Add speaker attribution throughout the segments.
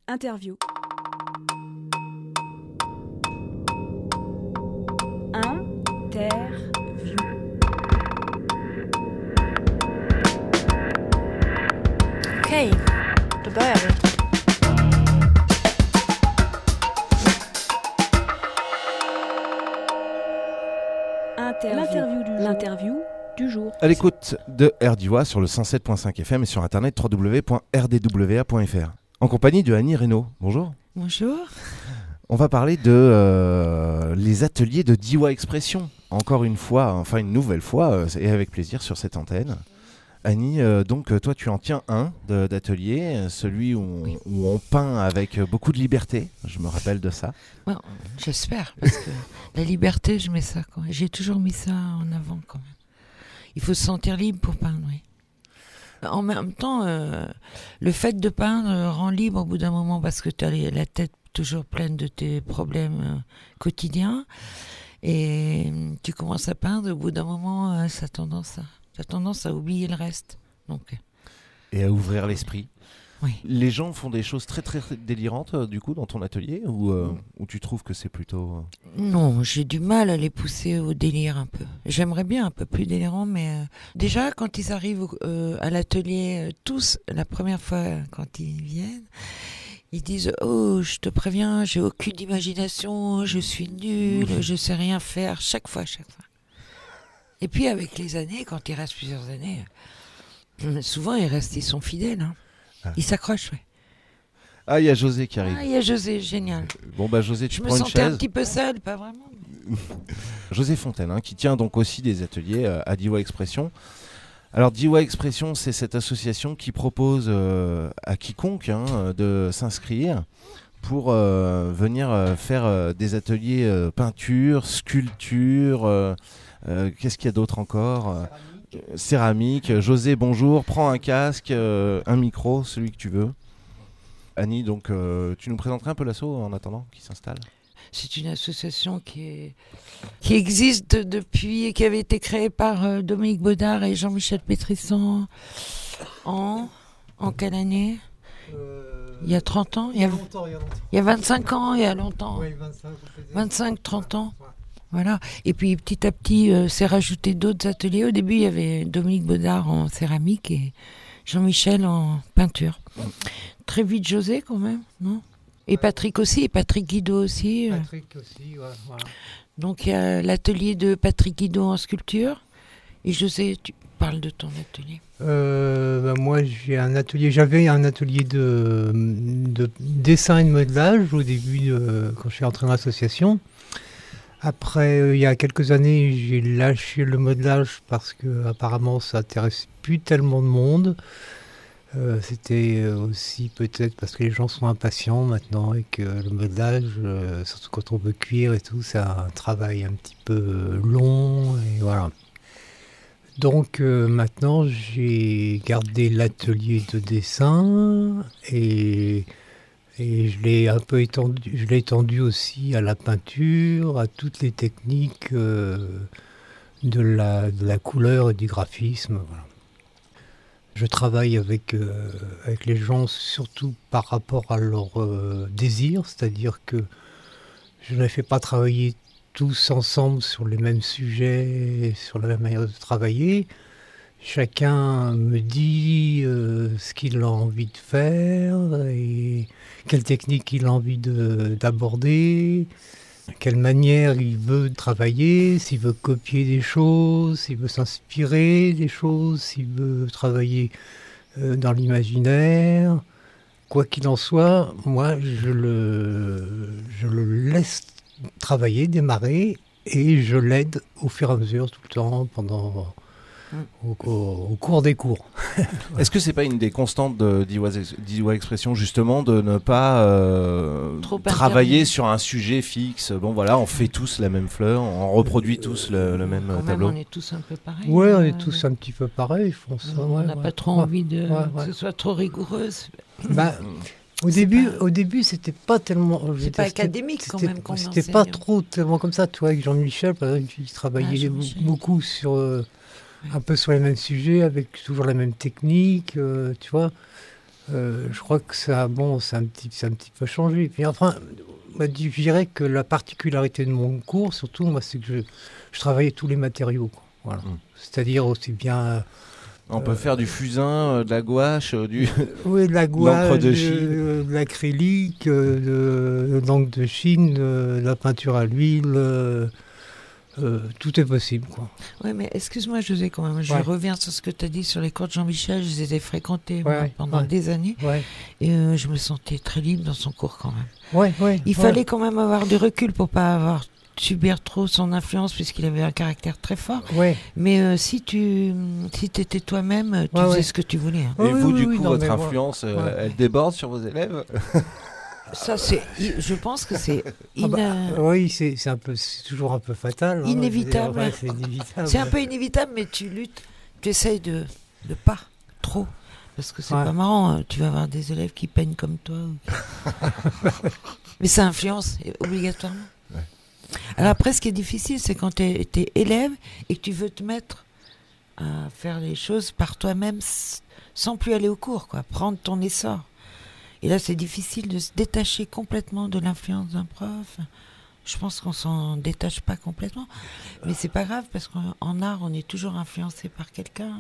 Speaker 1: Interview.
Speaker 2: Okej, då börjar vi.
Speaker 1: L'interview du jour.
Speaker 3: À l'écoute de RDWA sur le 107.5 FM et sur internet www.rdwa.fr. En compagnie de Annie Reynaud. Bonjour.
Speaker 2: Bonjour.
Speaker 3: On va parler de les ateliers de DIY Expression. Encore une fois, enfin une nouvelle fois, et avec plaisir sur cette antenne. Annie, donc toi tu en tiens un d'atelier, celui où on peint avec beaucoup de liberté, je me rappelle de ça.
Speaker 2: Ouais, j'espère, parce que la liberté, je mets ça quand même. J'ai toujours mis ça en avant quand même. Il faut se sentir libre pour peindre, oui. En même temps, le fait de peindre rend libre au bout d'un moment, parce que tu as la tête toujours pleine de tes problèmes quotidiens, et tu commences à peindre, au bout d'un moment, ça a tendance à oublier le reste. Donc.
Speaker 3: Et à ouvrir l'esprit.
Speaker 2: Oui.
Speaker 3: Les gens font des choses très très délirantes du coup dans ton atelier ou tu trouves que c'est plutôt...
Speaker 2: Non, j'ai du mal à les pousser au délire un peu. J'aimerais bien un peu plus délirant, mais déjà quand ils arrivent à l'atelier, tous, la première fois quand ils viennent, ils disent « Oh, je te préviens, j'ai aucune imagination, je suis nulle, je sais rien faire », chaque fois. Et puis avec les années, quand il reste plusieurs années, souvent ils sont fidèles. Hein. Ah. Ils s'accrochent, oui.
Speaker 3: Ah, il y a José qui arrive.
Speaker 2: Ah, il y a José, génial.
Speaker 3: Bon, bah José, tu prends une chaise.
Speaker 2: Je me sentais un petit peu seule, pas vraiment.
Speaker 3: José Fontaine, qui tient donc aussi des ateliers à DIY Expression. Alors, DIY Expression, c'est cette association qui propose à quiconque de s'inscrire pour venir faire des ateliers peinture, sculpture... qu'est-ce qu'il y a d'autre encore ? Céramique. José, bonjour. Prends un casque, un micro, celui que tu veux. Annie, donc, tu nous présenterais un peu l'asso en attendant qu'il s'installe ?
Speaker 2: C'est une association qui existe depuis et qui avait été créée par Dominique Baudard et Jean-Michel Pétrisson en quelle année ? Il y a 30 ans ? Il y a 25 ans, il y a longtemps. Oui, 25, 30 ans. Voilà. Et puis petit à petit, s'est rajouté d'autres ateliers. Au début, il y avait Dominique Baudard en céramique et Jean-Michel en peinture. Très vite José quand même, non ? Et Patrick aussi, et Patrick Guido aussi.
Speaker 4: Patrick aussi, ouais, voilà.
Speaker 2: Donc il y a l'atelier de Patrick Guido en sculpture. Et José, tu parles de ton atelier.
Speaker 4: Moi, j'avais un atelier de dessin et de modelage au début, quand je suis entré dans l'association. Après, il y a quelques années, j'ai lâché le modelage parce que apparemment, ça n'intéresse plus tellement de monde. C'était aussi peut-être parce que les gens sont impatients maintenant et que le modelage, surtout quand on veut cuire et tout, c'est un travail un petit peu long et voilà. Donc maintenant, j'ai gardé l'atelier de dessin et je l'ai un peu étendu aussi à la peinture, à toutes les techniques de la couleur et du graphisme. Voilà. Je travaille avec les gens surtout par rapport à leur désir, c'est-à-dire que je ne les fais pas travailler tous ensemble sur les mêmes sujets, sur la même manière de travailler. Chacun me dit ce qu'il a envie de faire et quelle technique il a envie d'aborder, quelle manière il veut travailler, s'il veut copier des choses, s'il veut s'inspirer des choses, s'il veut travailler dans l'imaginaire. Quoi qu'il en soit, moi je le laisse travailler, démarrer et je l'aide au fur et à mesure tout le temps au cours des cours.
Speaker 3: Est-ce que c'est pas une des constantes de DIY Expression justement de ne pas travailler sur un sujet fixe ? Bon voilà, on fait tous la même fleur, on reproduit tous le même tableau.
Speaker 2: On est tous un peu pareils.
Speaker 4: Ouais, on est tous un petit peu pareils.
Speaker 2: On n'a pas trop envie que ce soit trop rigoureuse.
Speaker 4: Au début, c'était pas tellement...
Speaker 2: C'est pas académique quand même.
Speaker 4: C'était pas trop tellement comme ça. Tu vois, avec Jean-Michel, par exemple, il travaillait beaucoup sur... un peu sur les mêmes sujets, avec toujours la même technique, tu vois. je crois que ça, bon, c'est un petit peu changé. Puis enfin, je dirais que la particularité de mon cours, surtout, moi, c'est que je travaillais tous les matériaux, quoi. Voilà. C'est-à-dire aussi bien...
Speaker 3: On peut faire du fusain, de la gouache,
Speaker 4: oui, de la gouache,
Speaker 3: l'encre de Chine,
Speaker 4: de l'acrylique, de l'encre de Chine, de la peinture à l'huile, tout est possible, quoi.
Speaker 2: Oui, mais excuse-moi, José, quand même. Je reviens sur ce que tu as dit sur les cours de Jean-Michel. Je les ai fréquentés pendant des années. Ouais. Et je me sentais très libre dans son cours, quand même. Il fallait quand même avoir du recul pour pas subir trop son influence, puisqu'il avait un caractère très fort. Mais si tu étais toi-même, tu faisais ce que tu voulais. Hein.
Speaker 3: Et vous, du coup, votre influence, elle déborde sur vos élèves?
Speaker 2: Ça, je pense que c'est...
Speaker 4: oui, c'est toujours un peu fatal.
Speaker 2: Inévitable.
Speaker 4: Hein, c'est inévitable.
Speaker 2: C'est un peu inévitable, mais tu luttes. Tu essayes de pas trop. Parce que c'est pas marrant. Tu vas avoir des élèves qui peignent comme toi. Mais ça influence, obligatoirement. Ouais. Alors après, ce qui est difficile, c'est quand tu es élève et que tu veux te mettre à faire les choses par toi-même sans plus aller au cours, quoi. Prendre ton essor. Et là, c'est difficile de se détacher complètement de l'influence d'un prof. Je pense qu'on s'en détache pas complètement. Mais c'est pas grave, parce qu'en art, on est toujours influencé par quelqu'un.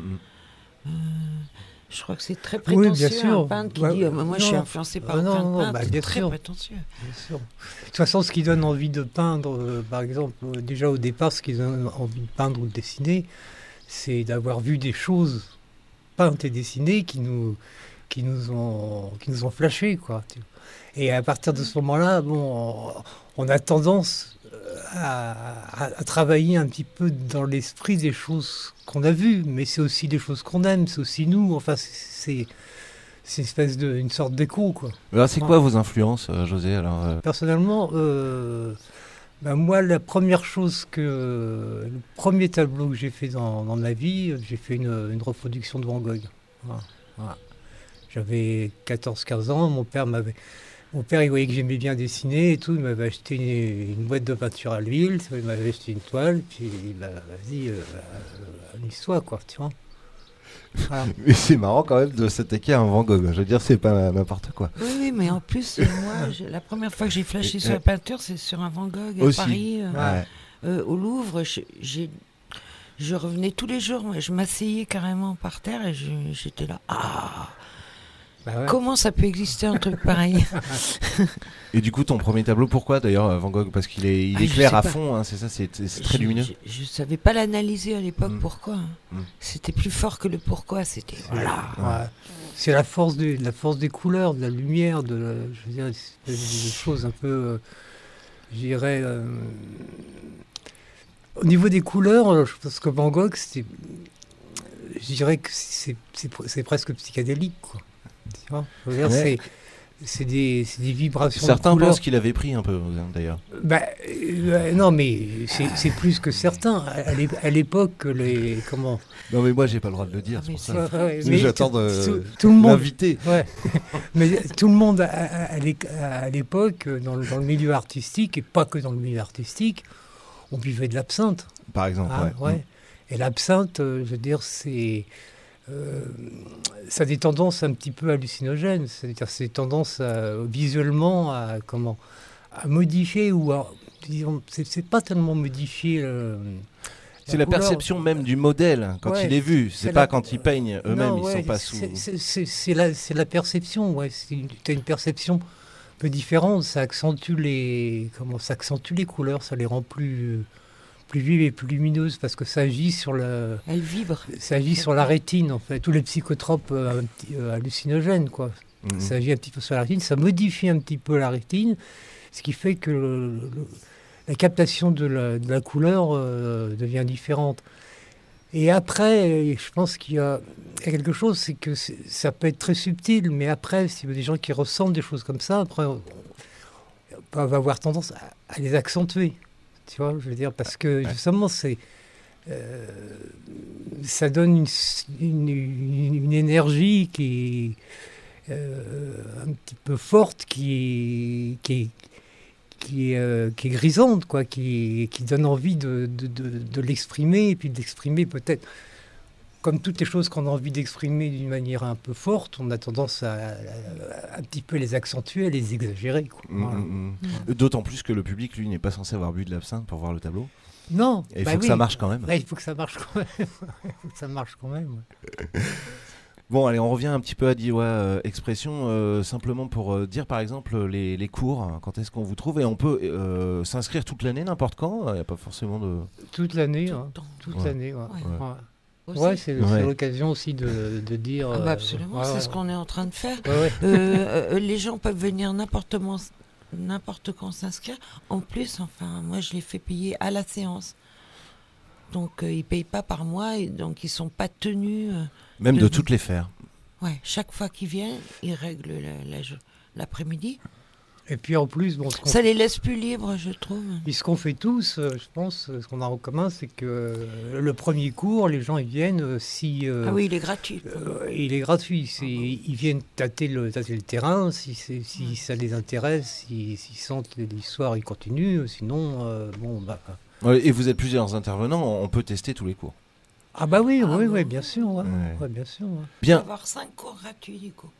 Speaker 2: Je crois que c'est très prétentieux, bien sûr. Un peintre qui dit moi, je suis influencé par un peintre. C'est très prétentieux.
Speaker 4: Bien sûr. De toute façon, ce qui donne envie de peindre, par exemple, déjà au départ, ce qui donne envie de peindre ou de dessiner, c'est d'avoir vu des choses peintes et dessinées qui nous ont flashé, quoi. Et à partir de ce moment-là, bon, on a tendance à travailler un petit peu dans l'esprit des choses qu'on a vues, mais c'est aussi des choses qu'on aime, c'est aussi nous. Enfin, c'est une sorte d'écho, quoi.
Speaker 3: Alors, c'est quoi vos influences, José, alors
Speaker 4: Personnellement, moi, la première chose le premier tableau que j'ai fait dans ma vie, j'ai fait une reproduction de Van Gogh. Voilà. J'avais 14-15 ans, mon père, il voyait que j'aimais bien dessiner et tout, il m'avait acheté une boîte de peinture à l'huile, il m'avait acheté une toile, puis vas-y, amuse-toi, quoi, tu vois. Voilà.
Speaker 3: Mais c'est marrant quand même de s'attaquer à un Van Gogh, je veux dire, c'est pas n'importe quoi.
Speaker 2: Oui, mais en plus, moi, la première fois que j'ai flashé sur la peinture, c'est sur un Van Gogh à Paris, au Louvre. Je revenais tous les jours, je m'asseyais carrément par terre et j'étais là. Comment ça peut exister un truc pareil?
Speaker 3: Et du coup, ton premier tableau, pourquoi d'ailleurs Van Gogh? Parce qu'il est clair à fond, hein, c'est ça, c'est très lumineux.
Speaker 2: Je ne savais pas l'analyser à l'époque, pourquoi. C'était plus fort que le pourquoi, c'était... Voilà.
Speaker 4: C'est la force des couleurs, de la lumière, je veux dire, des choses un peu, je dirais... Au niveau des couleurs, je pense que Van Gogh, je dirais que c'est presque psychédélique, quoi. Tu vois, je veux dire, c'est des vibrations.
Speaker 3: Certains pensent qu'il avait pris un peu, d'ailleurs.
Speaker 4: Non, mais c'est plus que certains. À l'époque, comment...
Speaker 3: Non, mais moi, j'ai pas le droit de le dire, c'est pour ça.
Speaker 4: Mais
Speaker 3: j'attends
Speaker 4: tout le monde
Speaker 3: l'inviter.
Speaker 4: Mais tout le monde, à l'époque, dans le milieu artistique, et pas que dans le milieu artistique, on buvait de l'absinthe.
Speaker 3: Par exemple,
Speaker 4: Et l'absinthe, je veux dire, ça a des tendances un petit peu hallucinogènes. C'est-à-dire, c'est tendance visuellement à modifier disons, c'est pas tellement modifier.
Speaker 3: C'est la perception même du modèle quand il est vu. C'est pas quand ils peignent eux-mêmes, ils sont pas sous.
Speaker 4: C'est la perception. Tu as une perception un peu différente. Ça accentue les couleurs, ça les rend plus vives et plus lumineuses parce que ça agit sur
Speaker 2: Elle vibre.
Speaker 4: Ça agit sur la rétine, en fait. Tous les psychotropes hallucinogènes, quoi. Ça agit un petit peu sur la rétine, ça modifie un petit peu la rétine, ce qui fait que la captation de la couleur devient différente. Et après, je pense qu'il y a quelque chose, c'est que ça peut être très subtil, mais après, s'il y a des gens qui ressentent des choses comme ça, après, on va avoir tendance à les accentuer. Tu vois, je veux dire, parce que justement, ça donne une énergie qui est un petit peu forte, qui est grisante, quoi, qui donne envie de l'exprimer, et puis de l'exprimer peut-être comme toutes les choses qu'on a envie d'exprimer d'une manière un peu forte, on a tendance à un petit peu les accentuer, à les exagérer, quoi. Voilà.
Speaker 3: D'autant plus que le public, lui, n'est pas censé avoir bu de l'absinthe pour voir le tableau.
Speaker 4: Non,
Speaker 3: Et il faut que ça marche quand même.
Speaker 4: Ouais, il faut que ça marche quand même. Il faut que ça marche quand même.
Speaker 3: Bon, allez, on revient un petit peu à Diois Expression, simplement pour dire par exemple les cours, hein, quand est-ce qu'on vous trouve, et on peut s'inscrire toute l'année, n'importe quand, il n'y a pas forcément de...
Speaker 4: Toute l'année,
Speaker 2: Tout
Speaker 4: hein.
Speaker 2: le temps.
Speaker 4: Toute
Speaker 3: Ouais.
Speaker 4: l'année, ouais.
Speaker 2: Ouais.
Speaker 4: Ouais.
Speaker 2: Aussi.
Speaker 4: Ouais, c'est
Speaker 3: Ouais.
Speaker 4: l'occasion aussi de dire...
Speaker 2: Ah bah absolument,
Speaker 4: ouais,
Speaker 2: c'est
Speaker 4: ouais.
Speaker 2: ce qu'on est en train de faire.
Speaker 4: Ouais, ouais.
Speaker 2: Les gens peuvent venir n'importe quand s'inscrire. En plus, enfin, moi je les fais payer à la séance. Donc ils ne payent pas par mois, et donc ils ne sont pas tenus.
Speaker 3: Même de
Speaker 2: de-
Speaker 3: toutes les faire.
Speaker 2: Ouais, chaque fois qu'ils viennent, ils règlent l'après-midi.
Speaker 4: Et puis en plus, bon,
Speaker 2: Ça les laisse plus libres, je trouve.
Speaker 4: et ce qu'on fait tous, je pense, ce qu'on a en commun, c'est que le premier cours, les gens ils viennent si...
Speaker 2: Ah oui, il est gratuit.
Speaker 4: il est gratuit. Ils viennent tâter le terrain, si ça les intéresse, s'ils sentent l'histoire, ils continuent. Sinon, bon, bah...
Speaker 3: Ouais, et vous êtes plusieurs intervenants, on peut tester tous les cours.
Speaker 4: Ah bah oui,
Speaker 2: Ah
Speaker 4: oui,
Speaker 2: bon.
Speaker 4: oui, bien sûr. Ouais.
Speaker 3: Ouais.
Speaker 4: Ouais, bien sûr. Ouais.
Speaker 2: On va
Speaker 3: Bien,
Speaker 2: avoir 5 cours gratuits du coup.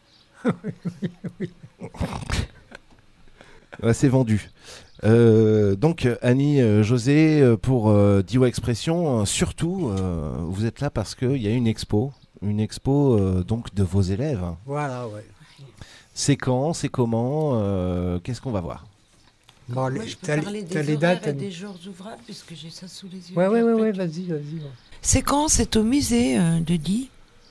Speaker 3: ouais, c'est vendu. Donc Annie, José, pour Diois Expression, surtout, vous êtes là parce qu'il y a une expo donc de vos élèves.
Speaker 4: Voilà, ouais.
Speaker 3: C'est quand, c'est comment, qu'est-ce qu'on va voir?
Speaker 4: Bon,
Speaker 2: Moi, je peux
Speaker 4: t'as
Speaker 2: parler
Speaker 4: t'as
Speaker 2: des
Speaker 4: les
Speaker 2: horaires
Speaker 4: dates,
Speaker 2: et
Speaker 4: Annie.
Speaker 2: des jours ouvrables puisque j'ai ça sous les yeux.
Speaker 4: Ouais,
Speaker 2: Puis après,
Speaker 4: vas-y. Ouais.
Speaker 2: C'est quand? C'est au musée de Die.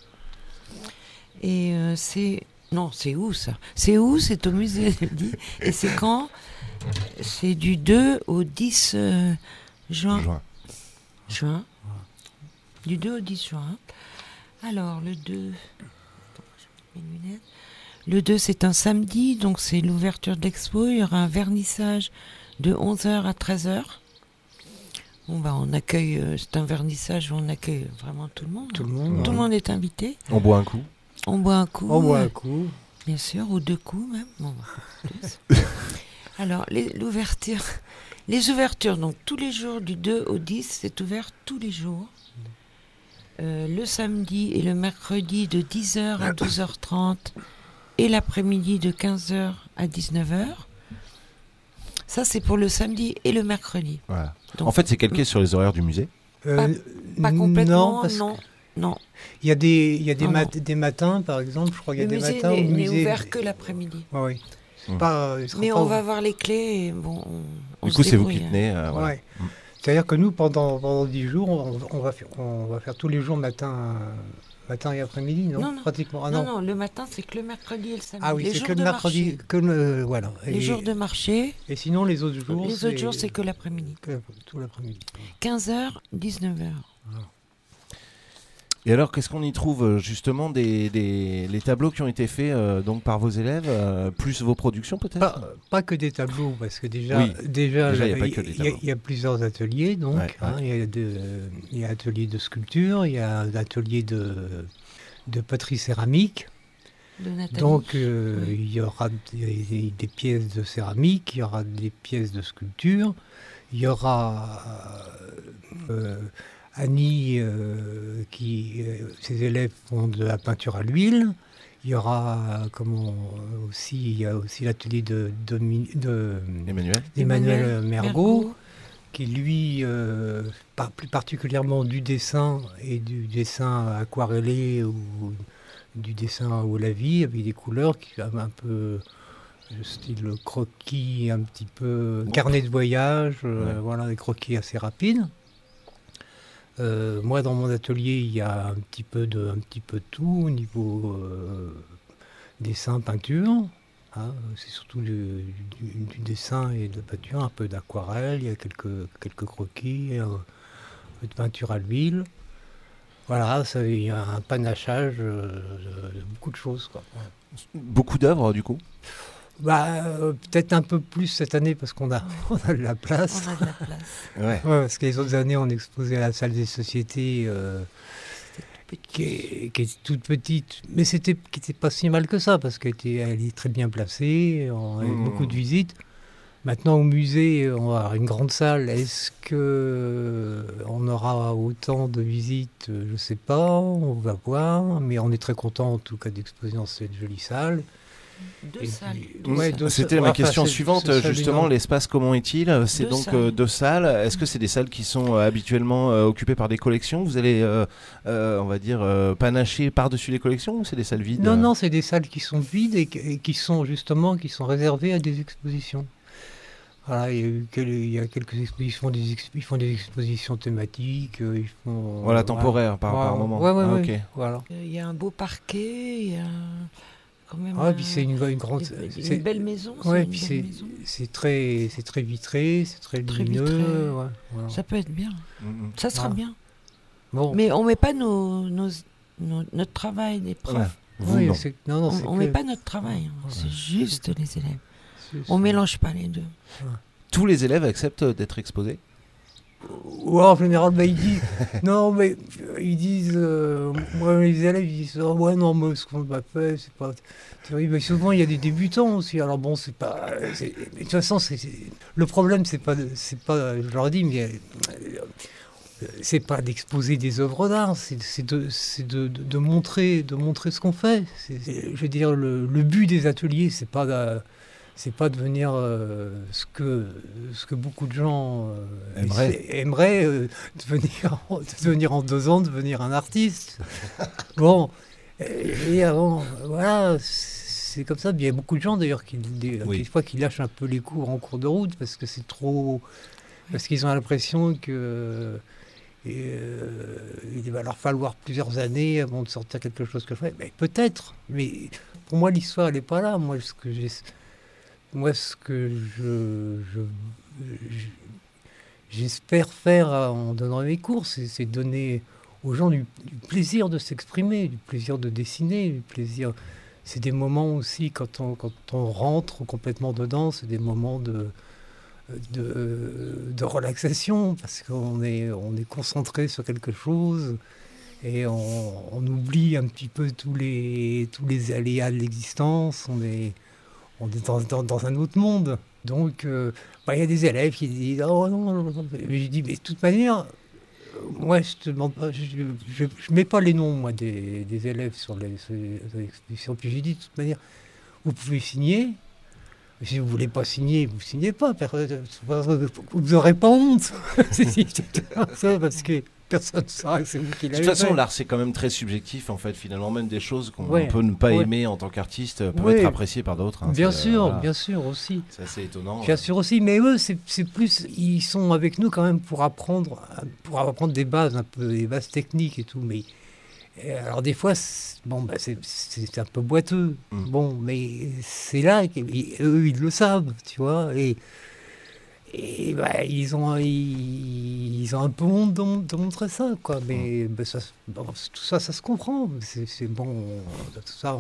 Speaker 2: Et c'est... Non, c'est où ça? C'est où? C'est au musée de Die. Et c'est quand? C'est du 2 au 10 juin. Juin. Du 2 au 10 juin. Alors, le 2... Attends, je mets mes lunettes. Le 2, c'est un samedi, donc c'est l'ouverture de l'expo. Il y aura un vernissage de 11h à 13h. Bon, bah, on accueille... c'est un vernissage où on accueille vraiment tout le monde.
Speaker 4: Tout le monde.
Speaker 2: Tout le monde est invité.
Speaker 3: On boit un coup.
Speaker 2: On boit un coup.
Speaker 4: On boit un coup.
Speaker 2: Bien sûr, ou 2 coups même. Bon, bah, plus. Alors, l'ouverture... Les ouvertures, donc tous les jours du 2 au 10, c'est ouvert tous les jours. Le samedi et le mercredi de 10h à 12h30 et l'après-midi de 15h à 19h. Ça, c'est pour le samedi et le mercredi.
Speaker 3: Voilà.
Speaker 2: Donc-
Speaker 3: En fait, c'est calqué sur les horaires du musée.
Speaker 2: Pas complètement,
Speaker 4: Non, parce
Speaker 2: non. Non.
Speaker 4: Il y a des
Speaker 2: Non,
Speaker 4: des matins, par exemple, je crois qu'il y
Speaker 2: Le
Speaker 4: a des
Speaker 2: musée
Speaker 4: matins où le
Speaker 2: n'est
Speaker 4: musée...
Speaker 2: ouvert que l'après-midi.
Speaker 4: Ouais, ouais.
Speaker 3: Mm.
Speaker 4: Il sera
Speaker 2: Mais
Speaker 4: pas
Speaker 2: on
Speaker 4: ouvert.
Speaker 2: va avoir les clés et bon, on
Speaker 3: Du
Speaker 2: se
Speaker 3: coup, c'est vous
Speaker 2: débrouille,
Speaker 3: qui
Speaker 2: hein.
Speaker 3: tenez. Voilà.
Speaker 4: Ouais. C'est-à-dire que nous, pendant 10 jours, on va faire tous les jours matin et après-midi, non,
Speaker 2: Non, non.
Speaker 4: Pratiquement. Ah,
Speaker 2: Non, le matin, c'est que le mercredi et le samedi.
Speaker 4: Ah oui,
Speaker 2: les
Speaker 4: c'est
Speaker 2: jours
Speaker 4: que le
Speaker 2: de
Speaker 4: mercredi,
Speaker 2: marché.
Speaker 4: que le... Voilà.
Speaker 2: Les jours de marché.
Speaker 4: Et sinon, les autres jours,
Speaker 2: Les autres jours, c'est que l'après-midi.
Speaker 4: tout l'après-midi.
Speaker 2: 15h, 19h.
Speaker 3: Et alors, qu'est-ce qu'on y trouve justement les tableaux qui ont été faits donc par vos élèves, plus vos productions peut-être?
Speaker 4: Pas que des tableaux, parce que déjà,
Speaker 3: Oui. Déjà, il y a pas que des
Speaker 4: il y a-
Speaker 3: tableaux.
Speaker 4: il y a plusieurs ateliers, donc.
Speaker 3: Ouais,
Speaker 4: Hein, il y a atelier de sculpture, il y a un atelier de poterie céramique.
Speaker 2: De Nathalie.
Speaker 4: Donc, il y aura des pièces de céramique, il y aura des pièces de sculpture, il y aura Annie, ses élèves font de la peinture à l'huile. Il y aura il y a aussi l'atelier
Speaker 3: Emmanuel?
Speaker 4: d'Emmanuel Mergault, qui lui, plus particulièrement du dessin et du dessin aquarellé ou du dessin au lavis avec des couleurs qui ont un peu style croquis, un petit peu carnet de voyage, voilà, des croquis assez rapides. Moi, dans mon atelier, il y a un petit peu de tout au niveau dessin, peinture. Hein, c'est surtout du dessin et de la peinture, un peu d'aquarelle, il y a quelques croquis, un peu de peinture à l'huile. Voilà, il y a un panachage de beaucoup de choses, quoi.
Speaker 3: Beaucoup d'œuvres du coup?
Speaker 4: Peut-être un peu plus cette année parce qu'on a de la place.
Speaker 2: On a de la place.
Speaker 3: Ouais.
Speaker 4: Ouais, parce que les autres années, on exposait à la salle des sociétés qui est toute petite, mais qui n'était pas si mal que ça parce qu'elle est très bien placée, on a eu beaucoup de visites. Maintenant, au musée, on va avoir une grande salle. Est-ce que on aura autant de visites? Je ne sais pas, on va voir. Mais on est très content, en tout cas, d'exposer dans cette jolie salle.
Speaker 2: Deux salles.
Speaker 3: C'était ma question suivante, justement, l'espace, comment est-il? C'est
Speaker 2: Deux
Speaker 3: donc
Speaker 2: salles.
Speaker 3: 2 salles. Est-ce que c'est des salles qui sont habituellement occupées par des collections? Vous allez, on va dire, panacher par-dessus les collections, ou c'est des salles vides?
Speaker 4: Non, c'est des salles qui sont vides et qui sont justement réservées à des expositions. Voilà, il y a quelques expositions, ils font des expositions thématiques, ils font...
Speaker 3: Voilà, temporaire par moment.
Speaker 4: Ouais,
Speaker 3: Ok.
Speaker 4: voilà.
Speaker 2: Il y a un beau parquet, il y a quand même
Speaker 4: Ah, puis c'est une grande...
Speaker 2: une belle maison.
Speaker 4: Ouais,
Speaker 2: une
Speaker 4: puis
Speaker 2: belle maison.
Speaker 4: c'est très vitré, c'est très
Speaker 2: Très
Speaker 4: lumineux.
Speaker 2: vitré.
Speaker 4: Ouais, voilà.
Speaker 2: Ça peut être bien. Ça sera
Speaker 4: Voilà.
Speaker 2: bien.
Speaker 4: Bon.
Speaker 2: Mais on met pas notre travail des profs.
Speaker 3: Voilà. Vous,
Speaker 4: Oui,
Speaker 3: non.
Speaker 2: On met pas notre travail. Hein.
Speaker 4: Ouais.
Speaker 2: C'est juste les élèves.
Speaker 4: C'est-
Speaker 2: On mélange pas les deux.
Speaker 3: Tous les élèves acceptent d'être exposés?
Speaker 4: Ou en général, ils disent... non, mais ils disent... moi, les élèves, ils disent... oh, ouais, non, moi, ce qu'on m'a fait, c'est pas terrible. Mais souvent, il y a des débutants aussi. Alors bon, c'est pas... mais de toute façon, le problème, c'est pas... je leur dis, mais... c'est pas d'exposer des œuvres d'art, c'est de montrer ce qu'on fait. Je veux dire, le but des ateliers, c'est pas de venir ce que beaucoup de gens aimeraient devenir en 2 ans, devenir un artiste. Bon, et avant, voilà, c'est comme ça. Il y a beaucoup de gens d'ailleurs des fois qui lâchent un peu les cours en cours de route parce que c'est trop, parce qu'ils ont l'impression que il va leur falloir plusieurs années avant de sortir quelque chose que je fais. Mais peut-être, mais pour moi l'histoire elle n'est pas là. Moi ce que j'espère faire en donnant mes cours, c'est donner aux gens du plaisir de s'exprimer, du plaisir de dessiner, du plaisir. C'est des moments aussi quand on rentre complètement dedans, c'est des moments de relaxation parce qu'on est concentré sur quelque chose et on oublie un petit peu tous les aléas de l'existence. On est dans un autre monde. Donc, il y a des élèves qui disent « Oh non, mais je dis, mais de toute manière, moi, je te demande pas, je mets pas les noms, moi, des élèves sur les expositions. Puis j'ai dit, de toute manière, vous pouvez signer. Si vous voulez pas signer, vous signez pas. Vous n'aurez pas honte. Ça, parce que personne ne saura que c'est vous qui
Speaker 3: De
Speaker 4: l'avez
Speaker 3: toute façon,
Speaker 4: fait.
Speaker 3: l'art, c'est quand même très subjectif, en fait, finalement. Même des choses qu'on
Speaker 4: Ouais.
Speaker 3: peut ne pas
Speaker 4: Ouais.
Speaker 3: aimer en tant qu'artiste peuvent
Speaker 4: Ouais.
Speaker 3: être appréciées par d'autres. Hein.
Speaker 4: Bien
Speaker 3: C'est,
Speaker 4: sûr,
Speaker 3: voilà.
Speaker 4: bien sûr aussi.
Speaker 3: C'est assez étonnant.
Speaker 4: Bien sûr aussi, mais eux, c'est plus, ils sont avec nous quand même pour apprendre des bases, un peu des bases techniques et tout. Mais alors des fois, c'est un peu boiteux.
Speaker 3: Mm.
Speaker 4: Bon, mais c'est là qu'eux, ils le savent, tu vois. Et ils ont un peu honte de montrer ça, quoi. Mais tout ça, ça se comprend. C'est bon, tout ça,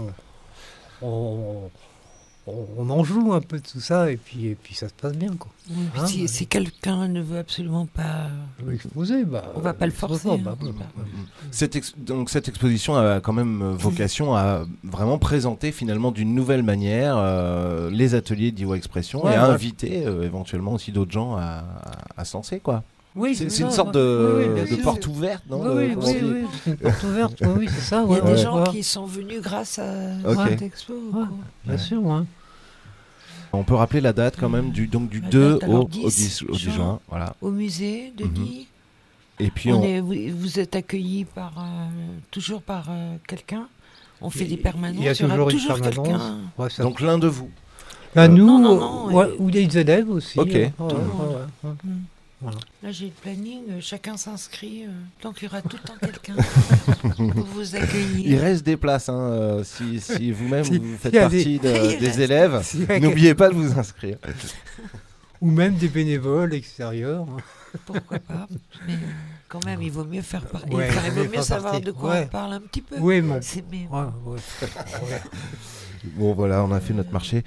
Speaker 4: on en joue un peu de tout ça et puis ça se passe bien, quoi.
Speaker 2: Oui,
Speaker 4: Hein,
Speaker 2: si quelqu'un ne veut absolument pas,
Speaker 4: Exposé,
Speaker 2: on va pas le forcer.
Speaker 4: bah,
Speaker 2: hein.
Speaker 3: Donc cette exposition a quand même vocation à vraiment présenter finalement d'une nouvelle manière les ateliers d'Iwa Expression
Speaker 4: Ouais,
Speaker 3: et à
Speaker 4: ouais.
Speaker 3: inviter éventuellement aussi d'autres gens à se lancer, quoi.
Speaker 4: Oui,
Speaker 3: C'est
Speaker 4: ça,
Speaker 3: une sorte
Speaker 4: oui, bien
Speaker 3: de
Speaker 4: sûr.
Speaker 3: porte ouverte, non?
Speaker 4: Oui,
Speaker 3: Comment on dit
Speaker 4: c'est une porte ouverte, oui, c'est ça.
Speaker 2: Il y a
Speaker 4: ouais,
Speaker 2: des gens
Speaker 4: ouais.
Speaker 2: qui sont venus grâce à
Speaker 3: Ok.
Speaker 2: cette expo.
Speaker 4: Ouais.
Speaker 2: quoi.
Speaker 4: Bien sûr, ouais.
Speaker 3: On peut rappeler la date quand même du
Speaker 2: La
Speaker 3: 2
Speaker 2: date, alors,
Speaker 3: au 10
Speaker 2: 10
Speaker 3: juin. Voilà.
Speaker 2: Au musée de
Speaker 3: Mhm.
Speaker 2: Guy.
Speaker 3: Et puis
Speaker 2: Vous êtes accueillis toujours par quelqu'un. On fait des permanences.
Speaker 4: Il y a
Speaker 2: aura
Speaker 4: toujours une
Speaker 2: toujours
Speaker 4: permanence.
Speaker 2: quelqu'un.
Speaker 4: Ouais, ça-
Speaker 3: donc l'un de vous.
Speaker 4: Bah, nous,
Speaker 2: Non,
Speaker 4: ouais,
Speaker 2: ouais.
Speaker 4: ou des élèves aussi.
Speaker 3: Ok.
Speaker 4: Ouais,
Speaker 3: Tout le
Speaker 4: ouais.
Speaker 2: Là, j'ai le planning. Chacun s'inscrit. Donc, il y aura tout le temps quelqu'un pour vous
Speaker 3: Il
Speaker 2: accueillir.
Speaker 3: reste des places, hein, si vous-même
Speaker 4: Si-
Speaker 3: vous faites
Speaker 4: s'il y a
Speaker 3: partie
Speaker 2: Il reste.
Speaker 3: des élèves.
Speaker 4: S'il y a
Speaker 3: N'oubliez pas de vous inscrire.
Speaker 4: Ou même des bénévoles extérieurs.
Speaker 2: Pourquoi pas. Mais quand même, il vaut mieux faire partie.
Speaker 4: Ouais,
Speaker 2: il vaut mieux
Speaker 4: faire
Speaker 2: savoir
Speaker 4: partie.
Speaker 2: de quoi
Speaker 4: Ouais.
Speaker 2: on parle un petit peu.
Speaker 4: Oui, bon.
Speaker 2: C'est mieux.
Speaker 4: Ouais, ouais.
Speaker 3: Bon, voilà, on a fait notre marché.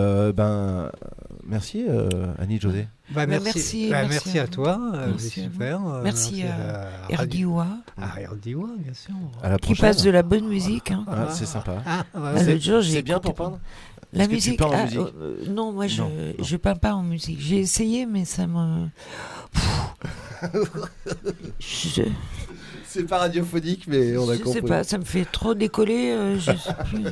Speaker 3: Merci, Annie José.
Speaker 4: Bah,
Speaker 2: merci
Speaker 4: merci
Speaker 2: à
Speaker 4: à
Speaker 2: vous.
Speaker 4: toi,
Speaker 2: Merci
Speaker 4: c'est
Speaker 2: à vous.
Speaker 4: super.
Speaker 2: Merci à Erdiwa,
Speaker 4: À Erdiwa, bien sûr.
Speaker 3: À la
Speaker 2: qui
Speaker 3: prochaine.
Speaker 2: passe de la bonne musique. Hein.
Speaker 3: Ah, c'est sympa.
Speaker 4: Ah, ouais,
Speaker 2: Ah, l'autre jour, j'ai
Speaker 3: C'est bien
Speaker 2: écouté
Speaker 3: pour peindre.
Speaker 2: La
Speaker 3: Est-ce que tu
Speaker 2: musique,
Speaker 3: peins en musique
Speaker 2: non, moi
Speaker 3: Non.
Speaker 2: je peins pas en musique. J'ai essayé, mais ça me. je
Speaker 3: C'est pas radiophonique, mais on a
Speaker 2: je
Speaker 3: compris.
Speaker 2: sais pas, ça me fait trop décoller. Je sais plus.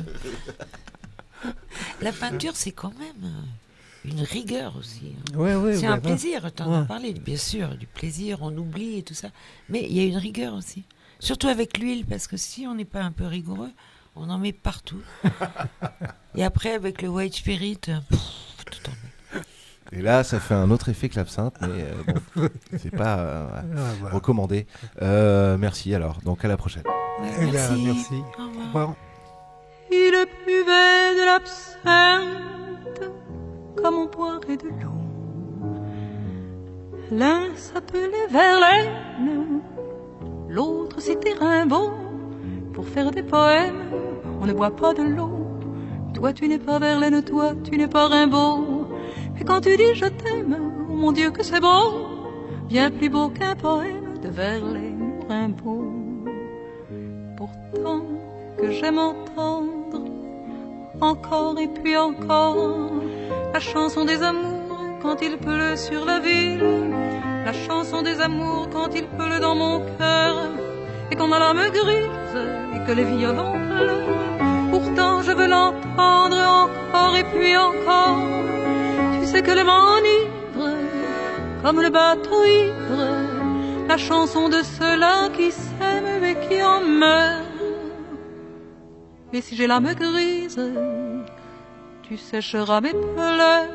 Speaker 2: La peinture, c'est quand même une rigueur aussi.
Speaker 4: Ouais,
Speaker 2: C'est
Speaker 4: bah,
Speaker 2: un plaisir, tu en
Speaker 4: Ouais.
Speaker 2: as parlé, bien sûr, du plaisir, on oublie et tout ça. Mais il y a une rigueur aussi. Surtout avec l'huile, parce que si on n'est pas un peu rigoureux, on en met partout. Et après, avec le white spirit, tout en met.
Speaker 3: Et là, ça fait un autre effet que l'absinthe, mais bon, c'est pas
Speaker 4: Ah, voilà.
Speaker 3: recommandé. Merci alors, donc à la prochaine.
Speaker 2: Ouais,
Speaker 4: Eh bien,
Speaker 2: merci.
Speaker 4: merci.
Speaker 2: Au revoir.
Speaker 4: Au revoir.
Speaker 5: Il buvait de l'absinthe comme on boirait de l'eau. L'un s'appelait Verlaine, l'autre c'était Rimbaud. Pour faire des poèmes, on ne boit pas de l'eau. Toi tu n'es pas Verlaine, toi tu n'es pas Rimbaud. Et quand tu dis je t'aime, oh mon Dieu que c'est beau, bien plus beau qu'un poème de Verlaine ou Rimbaud. Pourtant que j'aime entendre encore et puis encore la chanson des amours quand il pleut sur la ville, la chanson des amours quand il pleut dans mon cœur et qu'on a l'âme grise et que les violons pleurent. Pourtant je veux l'entendre encore et puis encore. Tu sais que le m'enivre comme le bateau ivre, la chanson de ceux-là qui s'aiment et qui en meurent. Et si j'ai l'âme grise, tu sécheras mes pleurs.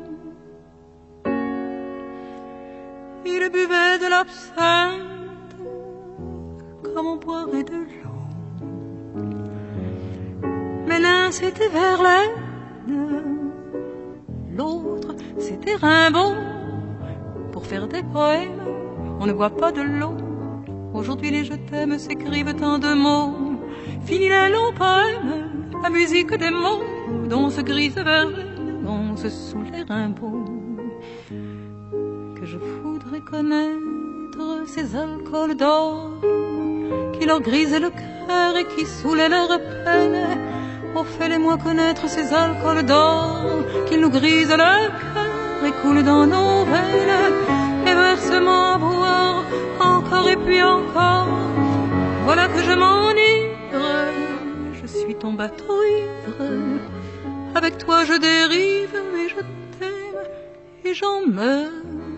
Speaker 5: Il buvait de l'absinthe comme on boirait de l'eau. Mais l'un c'était Verlaine, l'autre c'était Rimbaud. Pour faire des poèmes, on ne boit pas de l'eau. Aujourd'hui les je t'aime s'écrivent tant de mots. Fini les longs poèmes, la musique des mots dont se grise Verlaine, dont se sous les Rimbaud. Que je voudrais connaître ces alcools d'or qui leur grisaient le cœur et qui saoulaient leur peine. Oh, fais-les-moi connaître ces alcools d'or qui nous grisent le cœur et coulent dans nos veines. Et verse-moi à boire encore et puis encore. Voilà que je m'enivre, je suis ton bateau ivre. Avec toi je dérive et je t'aime et j'en meurs.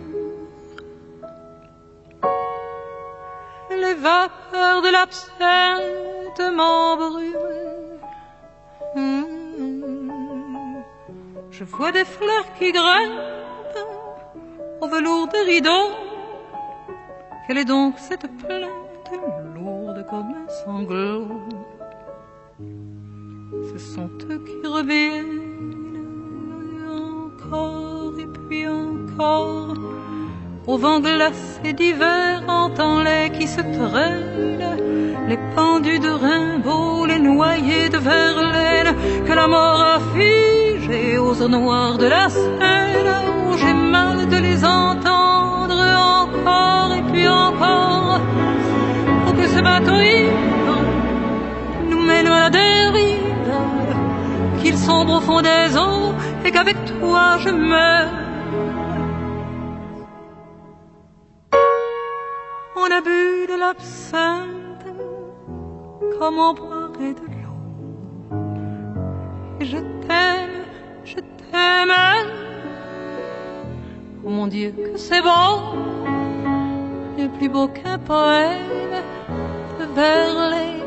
Speaker 5: Les vapeurs de l'absinthe m'embrument. Je vois des fleurs qui grimpent au velours des rideaux. Quelle est donc cette plainte lourde comme un sanglot? Ce sont eux qui reviennent encore et puis encore. Au vent glacé d'hiver, entends-les qui se traînent, les pendus de Rimbaud, les noyés de Verlaine, que la mort a figé aux eaux noires de la Seine. Oh, j'ai mal de les entendre encore et puis encore. Oh, que ce bateau ivre nous mène à la dérive, qu'il sombre au fond des eaux et qu'avec toi je meurs. On a bu de l'absinthe comme on boirait de l'eau. Et je t'aime, je t'aime. Oh mon Dieu que c'est beau, bien plus beau qu'un poème de Verlaine.